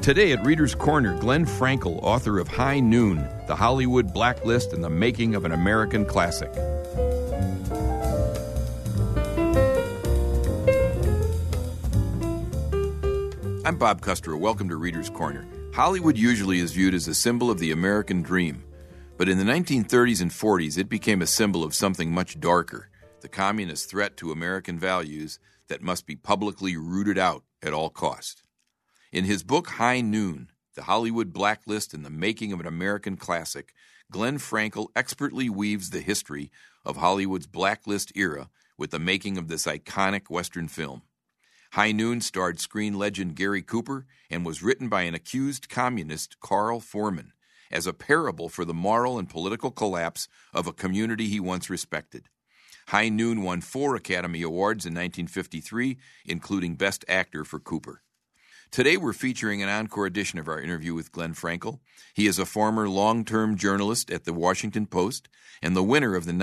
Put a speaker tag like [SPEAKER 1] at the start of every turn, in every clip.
[SPEAKER 1] Today at Reader's Corner, Glenn Frankel, author of High Noon, The Hollywood Blacklist and the Making of an American Classic. I'm Bob Custer. Welcome to Reader's Corner. Hollywood usually is viewed as a symbol of the American dream. But in the 1930s and 40s, it became a symbol of something much darker, the communist threat to American values that must be publicly rooted out at all cost. In his book, High Noon, The Hollywood Blacklist and the Making of an American Classic, Glenn Frankel expertly weaves the history of Hollywood's blacklist era with the making of this iconic Western film. High Noon starred screen legend Gary Cooper and was written by an accused communist, Carl Foreman, as a parable for the moral and political collapse of a community he once respected. High Noon won 4 Academy Awards in 1953, including Best Actor for Cooper. Today we're featuring an encore edition of our interview with Glenn Frankel. He is a former long-term journalist at the Washington Post and the winner of the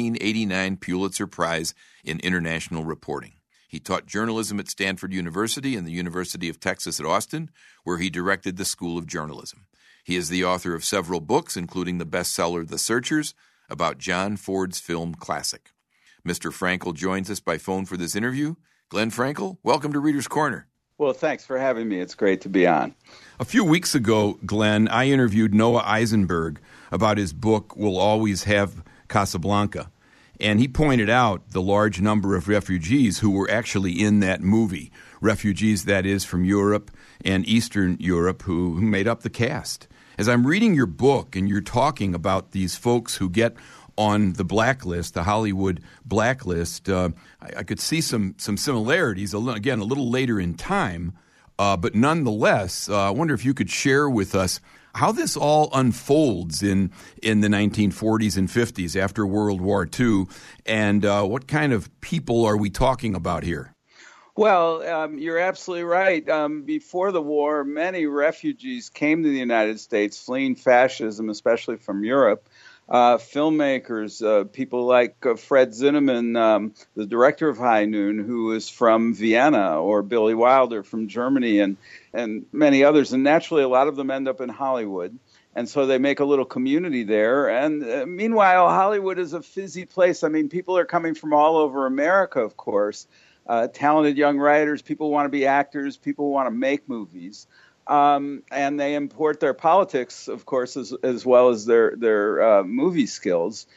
[SPEAKER 1] 1989 Pulitzer Prize in International Reporting. He taught journalism at Stanford University and the University of Texas at Austin, where he directed the School of Journalism. He is the author of several books, including the bestseller The Searchers, about John Ford's film classic. Mr. Frankel joins us by phone for this interview. Glenn Frankel, welcome to Reader's Corner.
[SPEAKER 2] Well, thanks for having me. It's great to be on.
[SPEAKER 1] A few weeks ago, Glenn, I interviewed Noah Eisenberg about his book, We'll Always Have Casablanca. And he pointed out the large number of refugees who were actually in that movie. Refugees, that is, from Europe and Eastern Europe who made up the cast. As I'm reading your book and you're talking about these folks who get on the blacklist, the Hollywood blacklist, I could see some similarities, again, a little later in time. But nonetheless, I wonder if you could share with us how this all unfolds in the 1940s and 50s after World War II, and what kind of people are we talking about here?
[SPEAKER 2] Well, you're absolutely right. Before the war, many refugees came to the United States fleeing fascism, especially from Europe. Filmmakers, people like Fred Zinnemann, the director of High Noon, who is from Vienna, or Billy Wilder from Germany, and many others. And naturally, a lot of them end up in Hollywood. And so they make a little community there. And meanwhile, Hollywood is a fizzy place. I mean, people are coming from all over America, of course. Talented young writers, people want to be actors, people want to make movies. And they import their politics, of course, as well as their movie skills.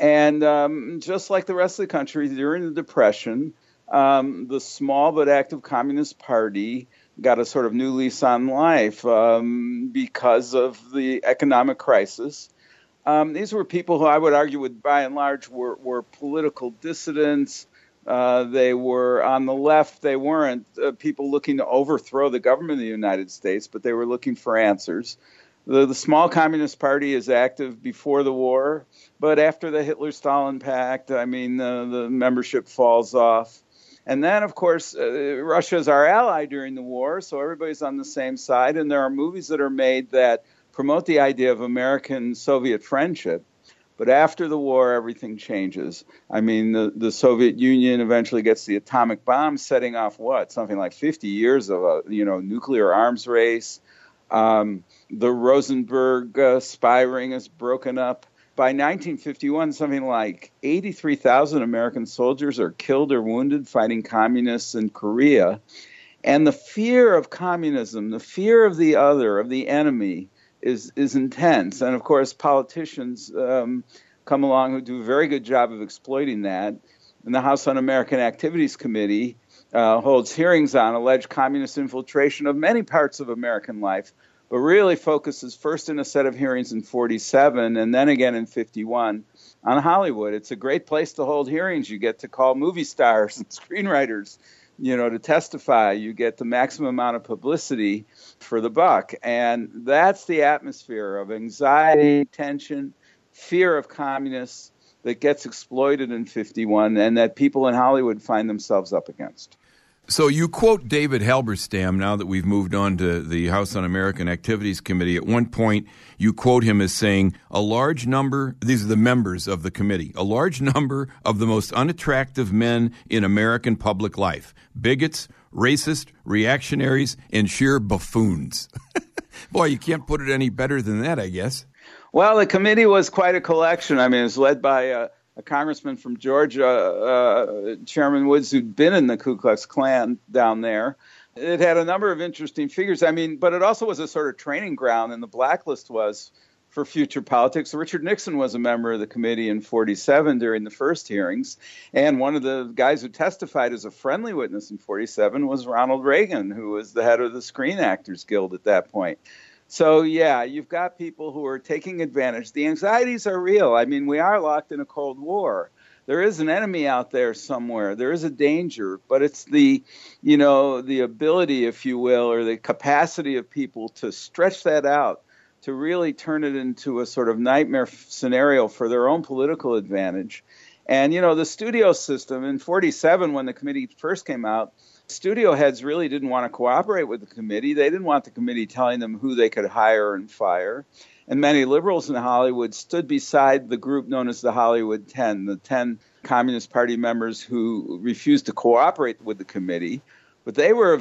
[SPEAKER 2] And just like the rest of the country, during the Depression, the small but active Communist Party got a sort of new lease on life because of the economic crisis. These were people who I would argue by and large, were political dissidents. They were on the left. They weren't people looking to overthrow the government of the United States, but they were looking for answers. The small Communist Party is active before the war, but after the Hitler-Stalin Pact, I mean, the membership falls off. And then, of course, Russia is our ally during the war, so everybody's on the same side. And there are movies that are made that promote the idea of American-Soviet friendship. But after the war, everything changes. I mean, the Soviet Union eventually gets the atomic bomb, setting off something like 50 years of a nuclear arms race. The Rosenberg spy ring is broken up. By 1951, something like 83,000 American soldiers are killed or wounded fighting communists in Korea. And the fear of communism, the fear of the other, of the enemy, is intense. And of course, politicians come along who do a very good job of exploiting that. And the House Un-American Activities Committee holds hearings on alleged communist infiltration of many parts of American life, but really focuses first in a set of hearings in 47 and then again in 51 on Hollywood. It's a great place to hold hearings. You get to call movie stars and screenwriters to testify. You get the maximum amount of publicity for the buck. And that's the atmosphere of anxiety, tension, fear of communists that gets exploited in 51 and that people in Hollywood find themselves up against.
[SPEAKER 1] So you quote David Halberstam, now that we've moved on to the House Un-American Activities Committee. At one point, you quote him as saying, a large number, these are the members of the committee, a large number of the most unattractive men in American public life, bigots, racist, reactionaries, and sheer buffoons. Boy, you can't put it any better than that, I guess.
[SPEAKER 2] Well, the committee was quite a collection. I mean, it was led by a congressman from Georgia, Chairman Woods, who'd been in the Ku Klux Klan down there. It had a number of interesting figures. I mean, but it also was a sort of training ground, and the blacklist was for future politics. Richard Nixon was a member of the committee in 47 during the first hearings, and one of the guys who testified as a friendly witness in 47 was Ronald Reagan, who was the head of the Screen Actors Guild at that point. So, yeah, you've got people who are taking advantage. The anxieties are real. I mean, we are locked in a Cold War. There is an enemy out there somewhere. There is a danger, but it's the ability, if you will, or the capacity of people to stretch that out, to really turn it into a sort of nightmare scenario for their own political advantage. And, the studio system in 47, when the committee first came out, studio heads really didn't want to cooperate with the committee. They didn't want the committee telling them who they could hire and fire. And many liberals in Hollywood stood beside the group known as the Hollywood 10, the 10 Communist Party members who refused to cooperate with the committee. But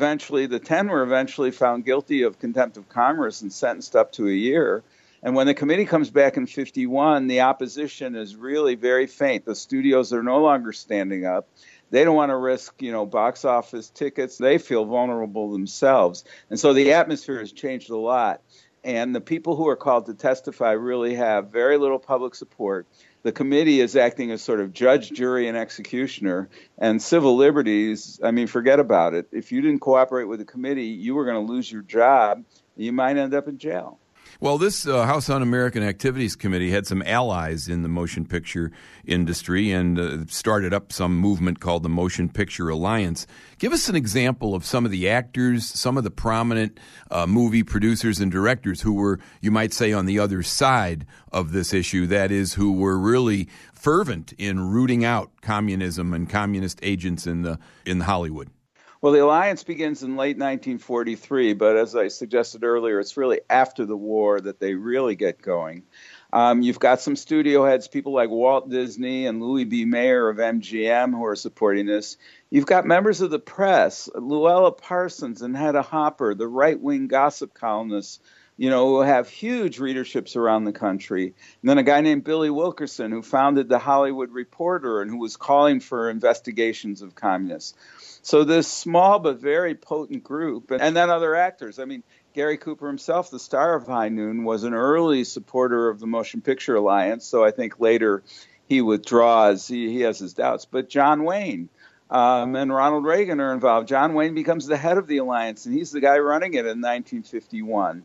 [SPEAKER 2] the 10 were eventually found guilty of contempt of Congress and sentenced up to a year. And when the committee comes back in 51, the opposition is really very faint. The studios are no longer standing up. They don't want to risk, box office tickets. They feel vulnerable themselves. And so the atmosphere has changed a lot. And the people who are called to testify really have very little public support. The committee is acting as sort of judge, jury, and executioner. And civil liberties, forget about it. If you didn't cooperate with the committee, you were going to lose your job. You might end up in jail.
[SPEAKER 1] Well, this House Un-American Activities Committee had some allies in the motion picture industry and started up some movement called the Motion Picture Alliance. Give us an example of some of the actors, some of the prominent movie producers and directors who were, you might say, on the other side of this issue, that is, who were really fervent in rooting out communism and communist agents in Hollywood.
[SPEAKER 2] Well, the alliance begins in late 1943, but as I suggested earlier, it's really after the war that they really get going. You've got some studio heads, people like Walt Disney and Louis B. Mayer of MGM, who are supporting this. You've got members of the press, Luella Parsons and Hedda Hopper, the right-wing gossip columnists, who have huge readerships around the country. And then a guy named Billy Wilkerson, who founded the Hollywood Reporter and who was calling for investigations of communists. So this small but very potent group, and then other actors. Gary Cooper himself, the star of High Noon, was an early supporter of the Motion Picture Alliance, so I think later he withdraws. He has his doubts. But John Wayne and Ronald Reagan are involved. John Wayne becomes the head of the alliance, and he's the guy running it in 1951.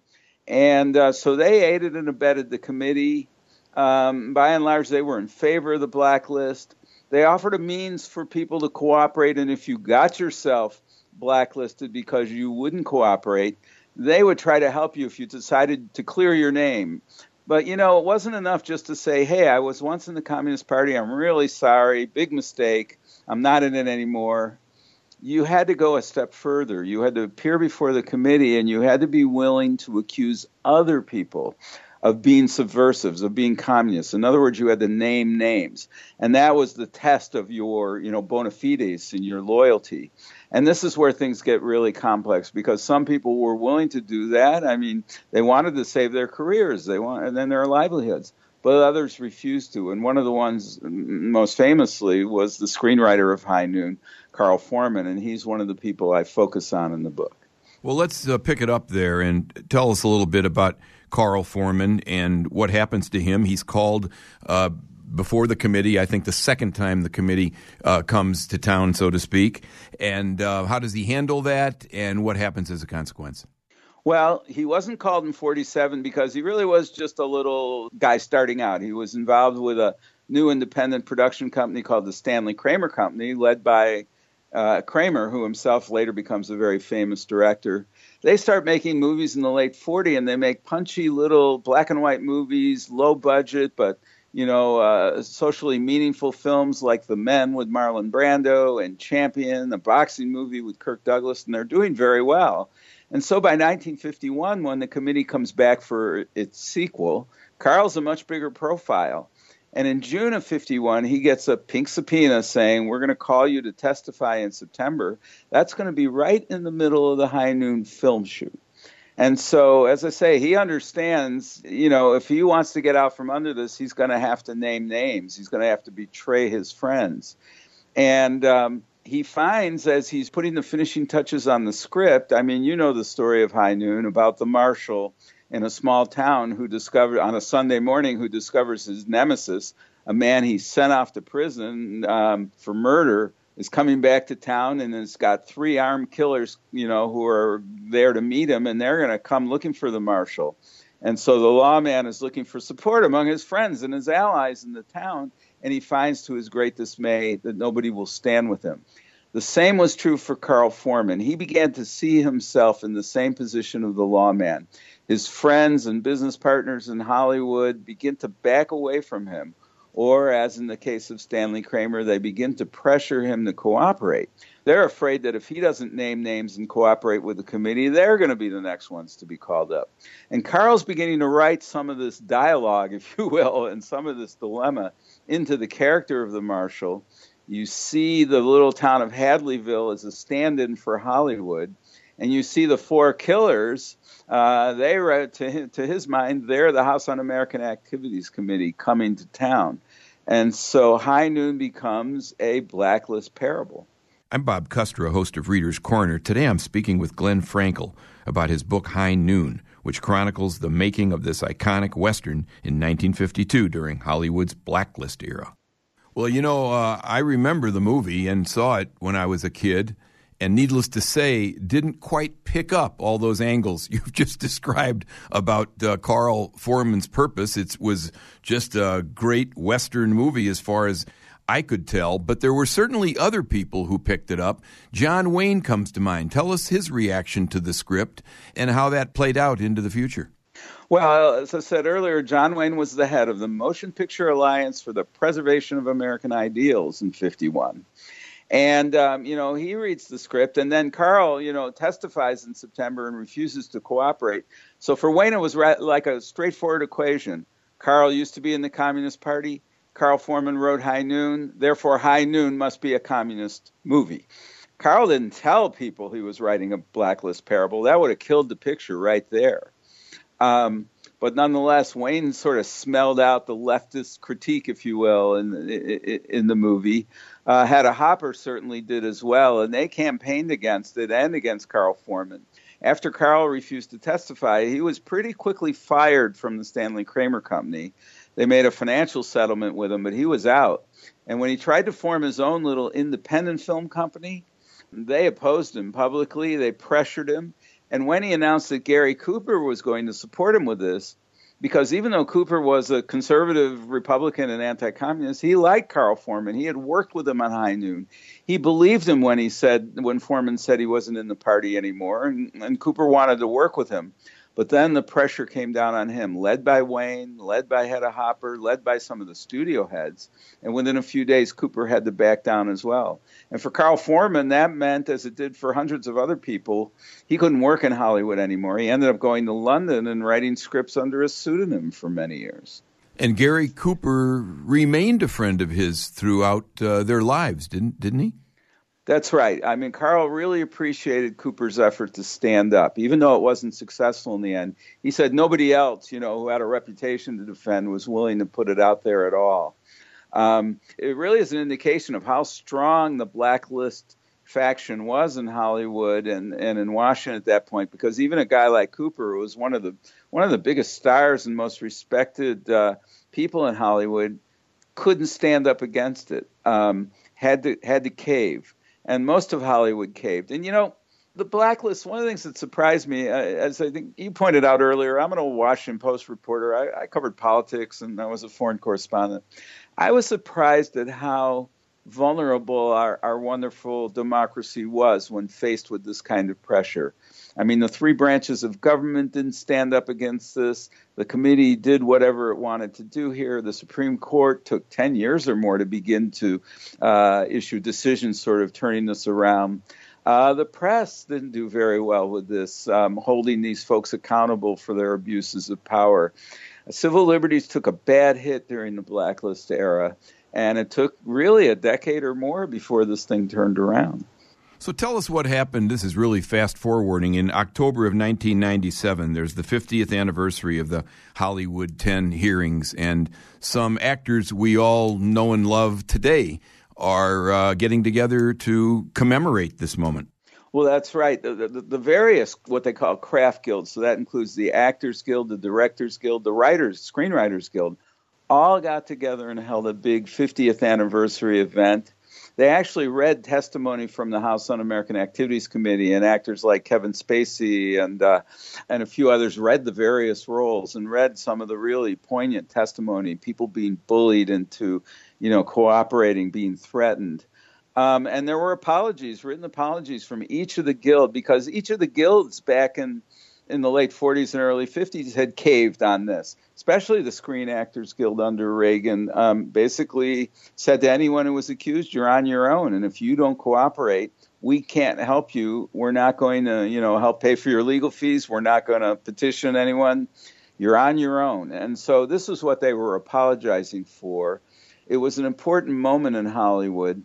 [SPEAKER 2] And so they aided and abetted the committee. By and large, they were in favor of the blacklist. They offered a means for people to cooperate, and if you got yourself blacklisted because you wouldn't cooperate, they would try to help you if you decided to clear your name. But, it wasn't enough just to say, hey, I was once in the Communist Party. I'm really sorry. Big mistake. I'm not in it anymore. You had to go a step further. You had to appear before the committee, and you had to be willing to accuse other people of being subversives, of being communists. In other words, you had to name names. And that was the test of your, bona fides and your loyalty. And this is where things get really complex because some people were willing to do that. They wanted to save their careers, and then their livelihoods. But others refused to. And one of the ones most famously was the screenwriter of High Noon, Carl Foreman, and he's one of the people I focus on in the book.
[SPEAKER 1] Well, let's pick it up there and tell us a little bit about Carl Foreman and what happens to him. He's called before the committee, I think the second time the committee comes to town, so to speak. And how does he handle that, and what happens as a consequence?
[SPEAKER 2] Well, he wasn't called in 47 because he really was just a little guy starting out. He was involved with a new independent production company called the Stanley Kramer Company, led by Kramer, who himself later becomes a very famous director. They start making movies in the late 40s, and they make punchy little black and white movies, low budget, but socially meaningful films like The Men with Marlon Brando and Champion, a boxing movie with Kirk Douglas, and they're doing very well. And so by 1951, when the committee comes back for its sequel, Carl's a much bigger profile. And in June of 51, he gets a pink subpoena saying, we're going to call you to testify in September. That's going to be right in the middle of the High Noon film shoot. And so, as I say, he understands, if he wants to get out from under this, he's going to have to name names. He's going to have to betray his friends. And he finds, as he's putting the finishing touches on the script, I mean, you know the story of High Noon about the marshal in a small town on a Sunday morning, who discovers his nemesis, a man he sent off to prison for murder, is coming back to town and has got 3 armed killers, who are there to meet him, and they're going to come looking for the marshal. And so the lawman is looking for support among his friends and his allies in the town, and he finds to his great dismay that nobody will stand with him. The same was true for Carl Foreman. He began to see himself in the same position of the lawman. His friends and business partners in Hollywood begin to back away from him, or, as in the case of Stanley Kramer, they begin to pressure him to cooperate. They're afraid that if he doesn't name names and cooperate with the committee, they're going to be the next ones to be called up. And Carl's beginning to write some of this dialogue, if you will, and some of this dilemma into the character of the marshal. You see the little town of Hadleyville as a stand-in for Hollywood, and you see the 4 killers. To his mind, they're the House Un-American Activities Committee coming to town. And so High Noon becomes a blacklist parable.
[SPEAKER 1] I'm Bob Custra, host of Reader's Corner. Today I'm speaking with Glenn Frankel about his book High Noon, which chronicles the making of this iconic Western in 1952 during Hollywood's blacklist era. Well, I remember the movie and saw it when I was a kid, and needless to say, didn't quite pick up all those angles you've just described about Carl Foreman's purpose. It was just a great Western movie as far as I could tell, but there were certainly other people who picked it up. John Wayne comes to mind. Tell us his reaction to the script and how that played out into the future.
[SPEAKER 2] Well, as I said earlier, John Wayne was the head of the Motion Picture Alliance for the Preservation of American Ideals in 1951. And, he reads the script, and then Carl, testifies in September and refuses to cooperate. So for Wayne, it was like a straightforward equation. Carl used to be in the Communist Party. Carl Foreman wrote High Noon. Therefore, High Noon must be a communist movie. Carl didn't tell people he was writing a blacklist parable. That would have killed the picture right there. But nonetheless, Wayne sort of smelled out the leftist critique, if you will, in the movie. Hedda Hopper certainly did as well, and they campaigned against it and against Carl Foreman. After Carl refused to testify, he was pretty quickly fired from the Stanley Kramer Company. They made a financial settlement with him, but he was out. And when he tried to form his own little independent film company, they opposed him publicly. They pressured him. And when he announced that Gary Cooper was going to support him with this, because even though Cooper was a conservative Republican and anti-communist, he liked Carl Foreman. He had worked with him on High Noon. He believed him when Foreman said he wasn't in the party anymore, and Cooper wanted to work with him. But then the pressure came down on him, led by Wayne, led by Hedda Hopper, led by some of the studio heads. And within a few days, Cooper had to back down as well. And for Carl Foreman, that meant, as it did for hundreds of other people, he couldn't work in Hollywood anymore. He ended up going to London and writing scripts under a pseudonym for many years.
[SPEAKER 1] And Gary Cooper remained a friend of his throughout their lives, didn't he?
[SPEAKER 2] That's right. I mean, Carl really appreciated Cooper's effort to stand up, even though it wasn't successful in the end. He said nobody else, who had a reputation to defend was willing to put it out there at all. It really is an indication of how strong the blacklist faction was in Hollywood and in Washington at that point, because even a guy like Cooper, who was one of the biggest stars and most respected people in Hollywood, couldn't stand up against it, had to cave. And most of Hollywood caved. And, the blacklist, one of the things that surprised me, as I think you pointed out earlier, I'm a Washington Post reporter. I covered politics, and I was a foreign correspondent. I was surprised at how vulnerable our wonderful democracy was when faced with this kind of pressure. I mean, the 3 branches of government didn't stand up against this. The committee did whatever it wanted to do here. The Supreme Court took 10 years or more to begin to issue decisions sort of turning this around. The press didn't do very well with this, holding these folks accountable for their abuses of power. Civil liberties took a bad hit during the blacklist era, and it took really a decade or more before this thing turned around.
[SPEAKER 1] So tell us what happened. This is really fast forwarding. In October of 1997, there's the 50th anniversary of the Hollywood 10 hearings, and some actors we all know and love today are getting together to commemorate this moment.
[SPEAKER 2] Well, that's right. The various, what they call craft guilds, so that includes the Actors Guild, the Directors Guild, the Screenwriters Guild, all got together and held a big 50th anniversary event. They actually read testimony from the House Un-American Activities Committee, and actors like Kevin Spacey and a few others read the various roles and read some of the really poignant testimony, people being bullied into, cooperating, being threatened. And there were written apologies from each of the guilds, because each of the guilds back in the late 40s and early 50s had caved on this, especially the Screen Actors Guild under Reagan, basically said to anyone who was accused, you're on your own. And if you don't cooperate, we can't help you. We're not going to, help pay for your legal fees. We're not going to petition anyone. You're on your own. And so this is what they were apologizing for. It was an important moment in Hollywood.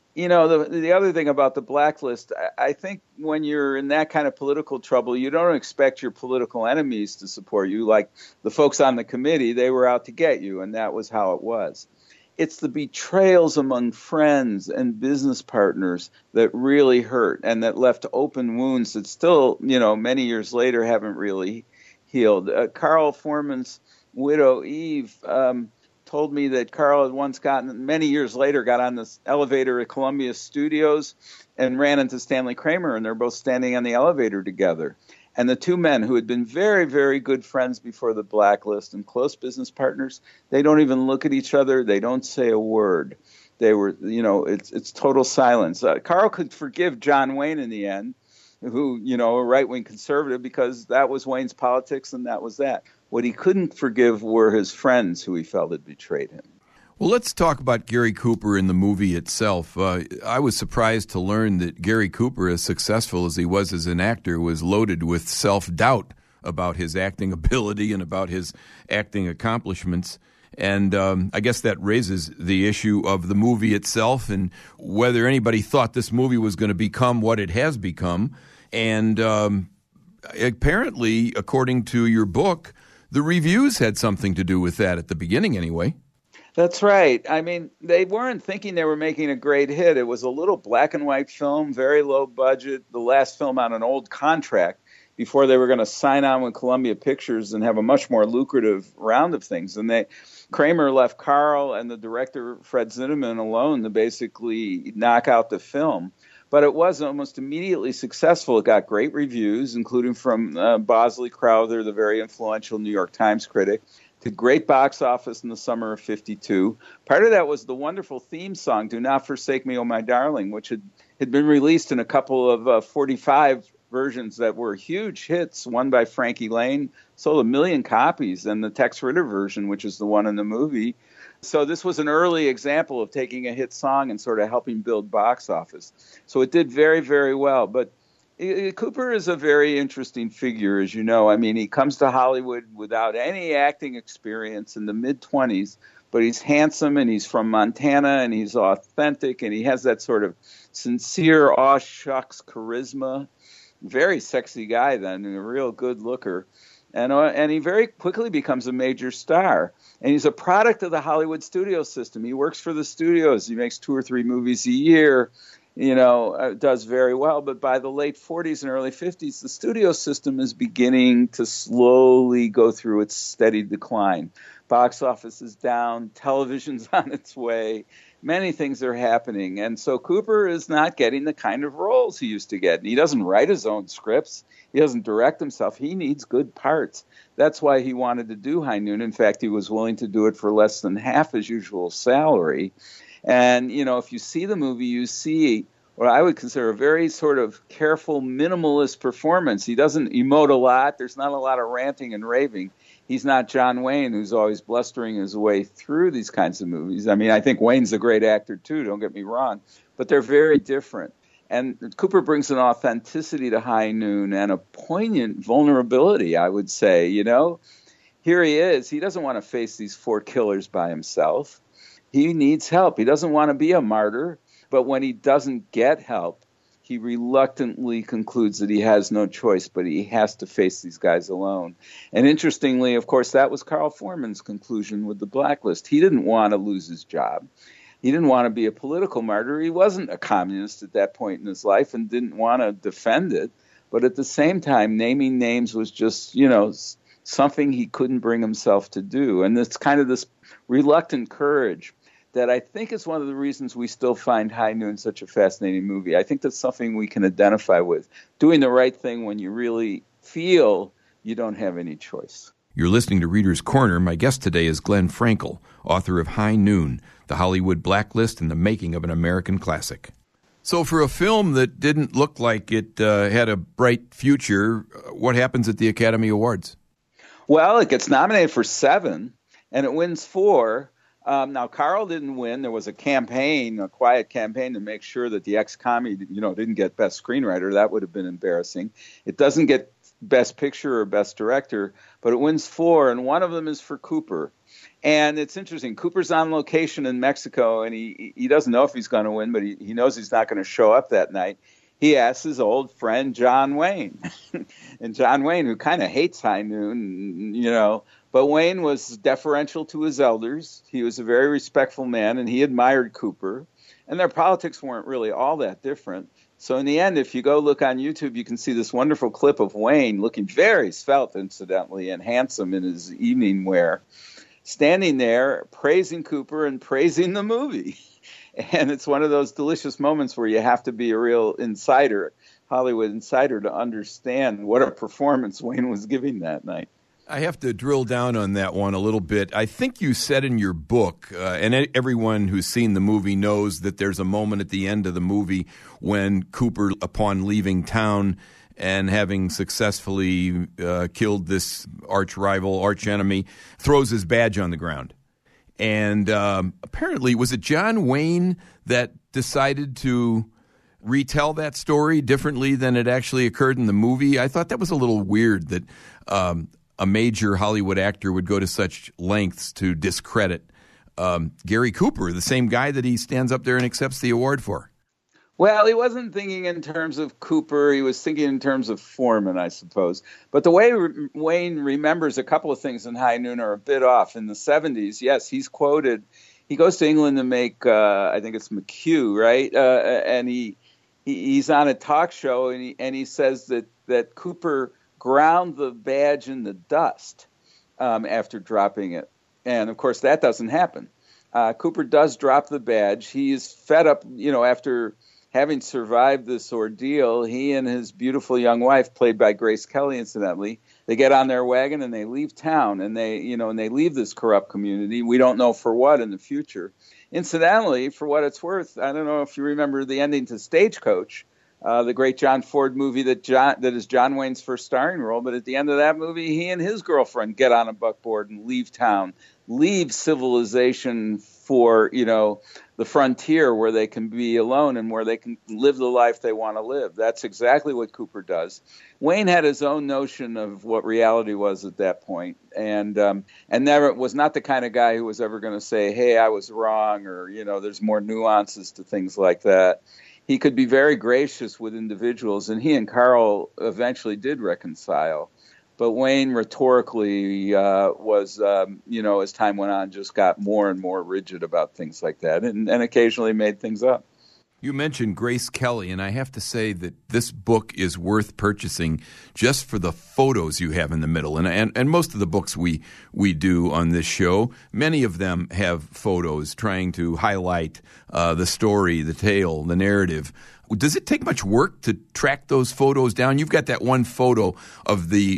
[SPEAKER 2] The other thing about the blacklist, I think when you're in that kind of political trouble, you don't expect your political enemies to support you. Like the folks on the committee, they were out to get you, and that was how it was. It's the betrayals among friends and business partners that really hurt and that left open wounds that still, many years later haven't really healed. Carl Foreman's widow, Eve, told me that Carl had many years later, got on this elevator at Columbia Studios and ran into Stanley Kramer, and they're both standing on the elevator together. And the two men, who had been very, very good friends before the blacklist and close business partners, they don't even look at each other. They don't say a word. They were, it's total silence. Carl could forgive John Wayne in the end, who, a right-wing conservative, because that was Wayne's politics and that was that. What he couldn't forgive were his friends who he felt had betrayed him.
[SPEAKER 1] Well, let's talk about Gary Cooper in the movie itself. I was surprised to learn that Gary Cooper, as successful as he was as an actor, was loaded with self-doubt about his acting ability and about his acting accomplishments. And I guess that raises the issue of the movie itself and whether anybody thought this movie was going to become what it has become. And apparently, according to your book, the reviews had something to do with that at the beginning anyway.
[SPEAKER 2] That's right. I mean, they weren't thinking they were making a great hit. It was a little black and white film, very low budget, the last film on an old contract before they were going to sign on with Columbia Pictures and have a much more lucrative round of things. And Kramer left Carl and the director, Fred Zinnemann, alone to basically knock out the film. But it was almost immediately successful. It got great reviews, including from Bosley Crowther, the very influential New York Times critic. Did great box office in the summer of 52. Part of that was the wonderful theme song, Do Not Forsake Me, Oh My Darling, which had been released in a couple of 45 versions that were huge hits, one by Frankie Lane, sold 1 million copies, and the Tex Ritter version, which is the one in the movie. So this was an early example of taking a hit song and sort of helping build box office. So it did very, very well. But Cooper is a very interesting figure, as you know. I mean, he comes to Hollywood without any acting experience in the mid-20s, but he's handsome and he's from Montana and he's authentic and he has that sort of sincere, aw shucks charisma. Very sexy guy then, and a real good looker. And he very quickly becomes a major star. And he's a product of the Hollywood studio system. He works for the studios. He makes 2 or 3 movies a year, does very well. But by the late 40s and early 50s, the studio system is beginning to slowly go through its steady decline. Box office is down. Television's on its way. Many things are happening. And so Cooper is not getting the kind of roles he used to get. And he doesn't write his own scripts. He doesn't direct himself. He needs good parts. That's why he wanted to do High Noon. In fact, he was willing to do it for less than half his usual salary. And, if you see the movie, you see what I would consider a very sort of careful, minimalist performance. He doesn't emote a lot. There's not a lot of ranting and raving. He's not John Wayne, who's always blustering his way through these kinds of movies. I mean, I think Wayne's a great actor, too, don't get me wrong. But they're very different. And Cooper brings an authenticity to High Noon and a poignant vulnerability, I would say. Here he is. He doesn't want to face these 4 killers by himself. He needs help. He doesn't want to be a martyr. But when he doesn't get help, he reluctantly concludes that he has no choice, but he has to face these guys alone. And interestingly, of course, that was Carl Foreman's conclusion with the Blacklist. He didn't want to lose his job. He didn't want to be a political martyr. He wasn't a communist at that point in his life and didn't want to defend it. But at the same time, naming names was just, something he couldn't bring himself to do. And it's kind of this reluctant courage that I think is one of the reasons we still find High Noon such a fascinating movie. I think that's something we can identify with, doing the right thing when you really feel you don't have any choice.
[SPEAKER 1] You're listening to Reader's Corner. My guest today is Glenn Frankel, author of High Noon, The Hollywood Blacklist and the Making of an American Classic. So for a film that didn't look like it had a bright future, what happens at the Academy Awards?
[SPEAKER 2] Well, it gets nominated for 7, and it wins 4. Now, Carl didn't win. There was a quiet campaign to make sure that the ex-commie, didn't get Best Screenwriter. That would have been embarrassing. It doesn't get Best Picture or Best Director, but it wins 4, and one of them is for Cooper. And it's interesting. Cooper's on location in Mexico, and he doesn't know if he's going to win, but he knows he's not going to show up that night. He asks his old friend John Wayne. And John Wayne, who kind of hates High Noon, but Wayne was deferential to his elders. He was a very respectful man, and he admired Cooper. And their politics weren't really all that different. So in the end, if you go look on YouTube, you can see this wonderful clip of Wayne looking very svelte, incidentally, and handsome in his evening wear, standing there praising Cooper and praising the movie. And it's one of those delicious moments where you have to be a real insider, Hollywood insider, to understand what a performance Wayne was giving that night.
[SPEAKER 1] I have to drill down on that one a little bit. I think you said in your book, and everyone who's seen the movie knows that there's a moment at the end of the movie when Cooper, upon leaving town and having successfully killed this arch rival, arch enemy, throws his badge on the ground. And apparently, was it John Wayne that decided to retell that story differently than it actually occurred in the movie? I thought that was a little weird that a major Hollywood actor would go to such lengths to discredit Gary Cooper, the same guy that he stands up there and accepts the award for.
[SPEAKER 2] Well, he wasn't thinking in terms of Cooper. He was thinking in terms of Foreman, I suppose. But the way Wayne remembers a couple of things in High Noon are a bit off. In the 70s, yes, he's quoted. He goes to England to make, I think it's McHugh, right? And he's on a talk show, and he says that Cooper ground the badge in the dust after dropping it. And, of course, that doesn't happen. Cooper does drop the badge. He is fed up, after having survived this ordeal. He and his beautiful young wife, played by Grace Kelly, incidentally, they get on their wagon and they leave town, and they leave this corrupt community. We don't know for what in the future. Incidentally, for what it's worth, I don't know if you remember the ending to Stagecoach, the great John Ford movie that is John Wayne's first starring role. But at the end of that movie, he and his girlfriend get on a buckboard and leave town, leave civilization for, the frontier where they can be alone and where they can live the life they want to live. That's exactly what Cooper does. Wayne had his own notion of what reality was at that point, and never was not the kind of guy who was ever going to say, hey, I was wrong, or, there's more nuances to things like that. He could be very gracious with individuals, and he and Carl eventually did reconcile. But Wayne rhetorically was, as time went on, just got more and more rigid about things like that, and occasionally made things up.
[SPEAKER 1] You mentioned Grace Kelly, and I have to say that this book is worth purchasing just for the photos you have in the middle. And most of the books we do on this show, many of them have photos trying to highlight the story, the tale, the narrative. Does it take much work to track those photos down? You've got that one photo of the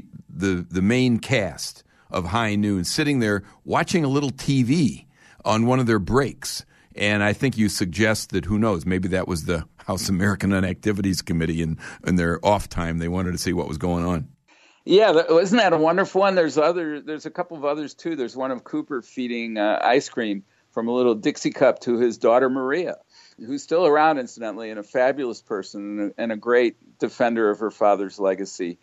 [SPEAKER 1] main cast of High Noon sitting there watching a little TV on one of their breaks. And I think you suggest that, who knows, maybe that was the House American Activities Committee, and in their off time they wanted to see what was going on.
[SPEAKER 2] Yeah, isn't that a wonderful one? There's a couple of others too. There's one of Cooper feeding ice cream from a little Dixie cup to his daughter Maria, who's still around, incidentally, and a fabulous person and a great defender of her father's legacy.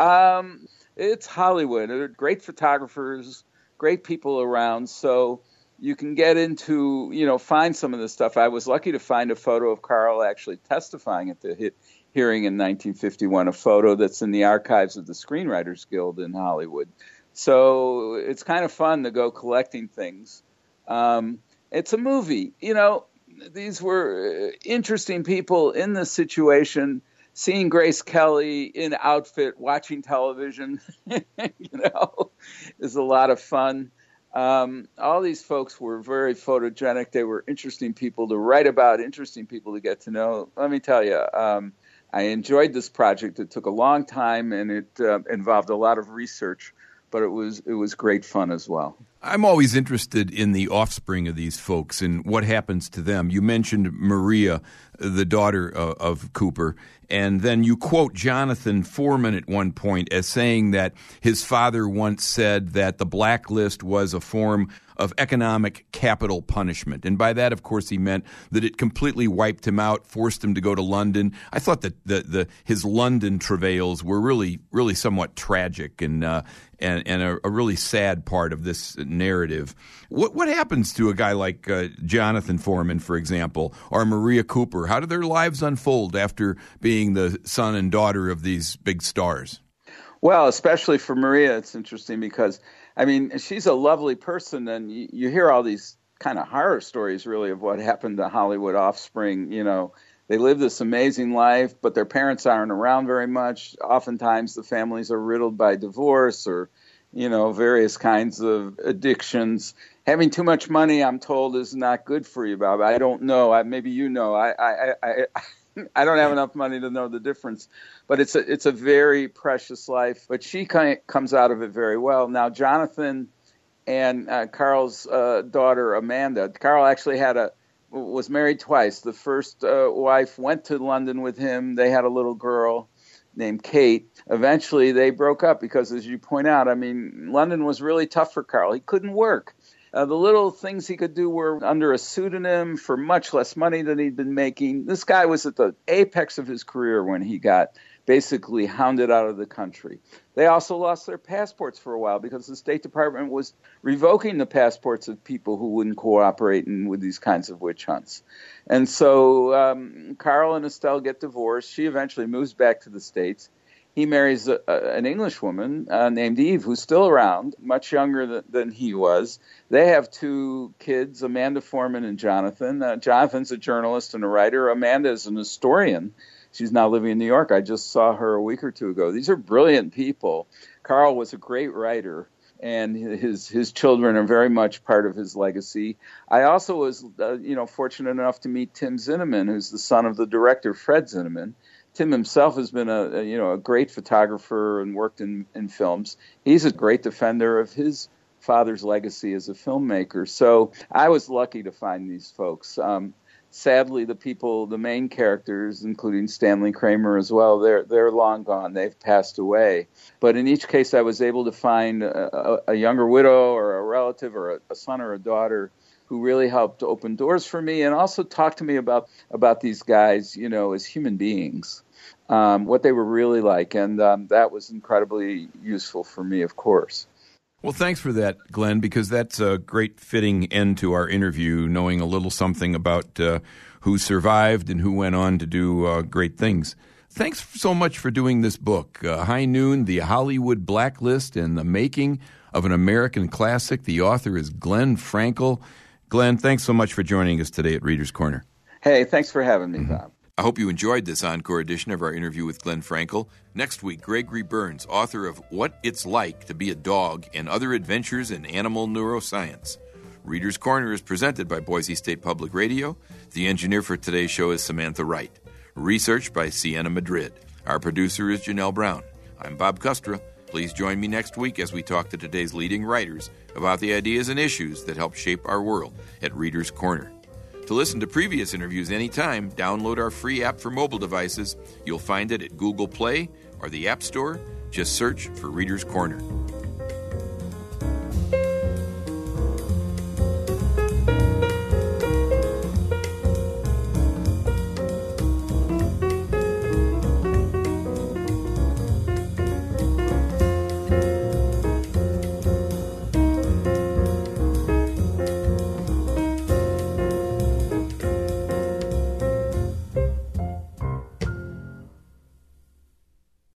[SPEAKER 2] It's Hollywood. There are great photographers, great people around. So you can get into, find some of this stuff. I was lucky to find a photo of Carl actually testifying at the hearing in 1951, a photo that's in the archives of the Screenwriters Guild in Hollywood. So it's kind of fun to go collecting things. It's a movie. These were interesting people in this situation. Seeing Grace Kelly in outfit, watching television, is a lot of fun. All these folks were very photogenic. They were interesting people to write about, interesting people to get to know. Let me tell you, I enjoyed this project. It took a long time, and it involved a lot of research, but it was great fun as well.
[SPEAKER 1] I'm always interested in the offspring of these folks and what happens to them. You mentioned Maria, the daughter of Cooper, and then you quote Jonathan Foreman at one point as saying that his father once said that the blacklist was a form of economic capital punishment. And by that, of course, he meant that it completely wiped him out, forced him to go to London. I thought that his London travails were really, really somewhat tragic and a really sad part of this narrative. What happens to a guy like Jonathan Foreman, for example, or Maria Cooper? How do their lives unfold after being the son and daughter of these big stars?
[SPEAKER 2] Well, especially for Maria, it's interesting because, she's a lovely person, and you hear all these kind of horror stories, really, of what happened to Hollywood offspring. They live this amazing life, but their parents aren't around very much. Oftentimes, the families are riddled by divorce or, various kinds of addictions. Having too much money, I'm told, is not good for you, Bob. I don't know. Maybe you know. I don't have enough money to know the difference, but it's a very precious life. But she comes out of it very well. Now, Jonathan and Carl's daughter Amanda. Carl actually was married twice. The first wife went to London with him. They had a little girl named Kate. Eventually, they broke up because, as you point out, London was really tough for Carl. He couldn't work. The little things he could do were under a pseudonym for much less money than he'd been making. This guy was at the apex of his career when he got basically hounded out of the country. They also lost their passports for a while because the State Department was revoking the passports of people who wouldn't cooperate with these kinds of witch hunts. And so Carl and Estelle get divorced. She eventually moves back to the States. He marries an English woman named Eve, who's still around, much younger than he was. They have two kids, Amanda Foreman and Jonathan. Jonathan's a journalist and a writer. Amanda is an historian. She's now living in New York. I just saw her a week or two ago. These are brilliant people. Carl was a great writer, and his children are very much part of his legacy. I also was, fortunate enough to meet Tim Zinnemann, who's the son of the director Fred Zinnemann. Tim himself has been a great photographer and worked in films. He's a great defender of his father's legacy as a filmmaker. So I was lucky to find these folks. Sadly, the main characters, including Stanley Kramer as well, they're long gone. They've passed away. But in each case, I was able to find a younger widow or a relative or a son or a daughter who really helped open doors for me and also talk to me about these guys, as human beings, what they were really like. And that was incredibly useful for me, of course.
[SPEAKER 1] Well, thanks for that, Glenn, because that's a great fitting end to our interview, knowing a little something about who survived and who went on to do great things. Thanks so much for doing this book, High Noon, The Hollywood Blacklist and the Making of an American Classic. The author is Glenn Frankel. Glenn, thanks so much for joining us today at Reader's Corner.
[SPEAKER 2] Hey, thanks for having me, Bob.
[SPEAKER 1] I hope you enjoyed this encore edition of our interview with Glenn Frankel. Next week, Gregory Burns, author of What It's Like to Be a Dog and Other Adventures in Animal Neuroscience. Reader's Corner is presented by Boise State Public Radio. The engineer for today's show is Samantha Wright. Research by Sienna Madrid. Our producer is Janelle Brown. I'm Bob Custra. Please join me next week as we talk to today's leading writers about the ideas and issues that help shape our world at Reader's Corner. To listen to previous interviews anytime, download our free app for mobile devices. You'll find it at Google Play or the App Store. Just search for Reader's Corner.